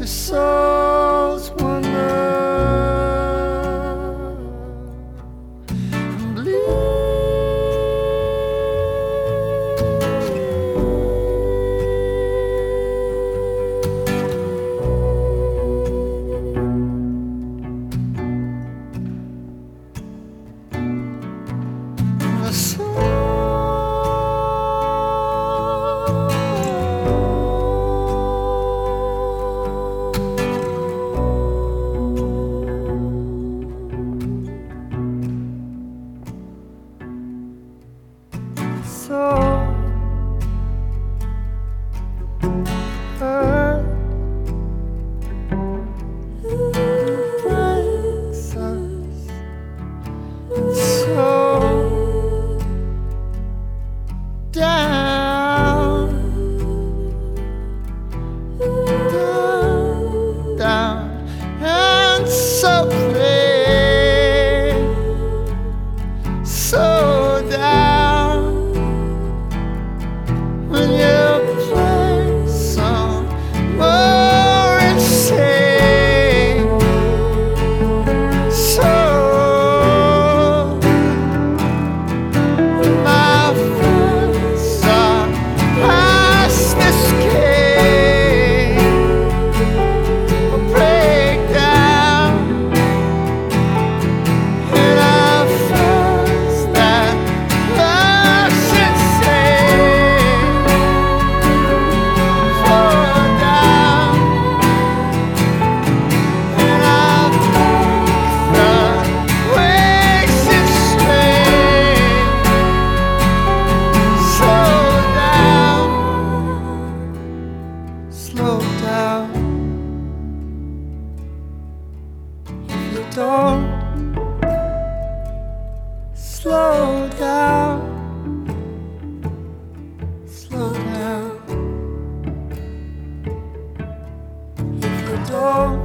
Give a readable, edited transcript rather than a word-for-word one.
the soul's wonder and bleed. The soul so hurt, breaks us so down, down, down, and so plain, so down. When you play some more insane, so my friends are past escape, a breakdown, and I find that love's insane. Fall down, and I think the wasted strength. Slow down, slow down. If you don't slow down, slow down. If you don't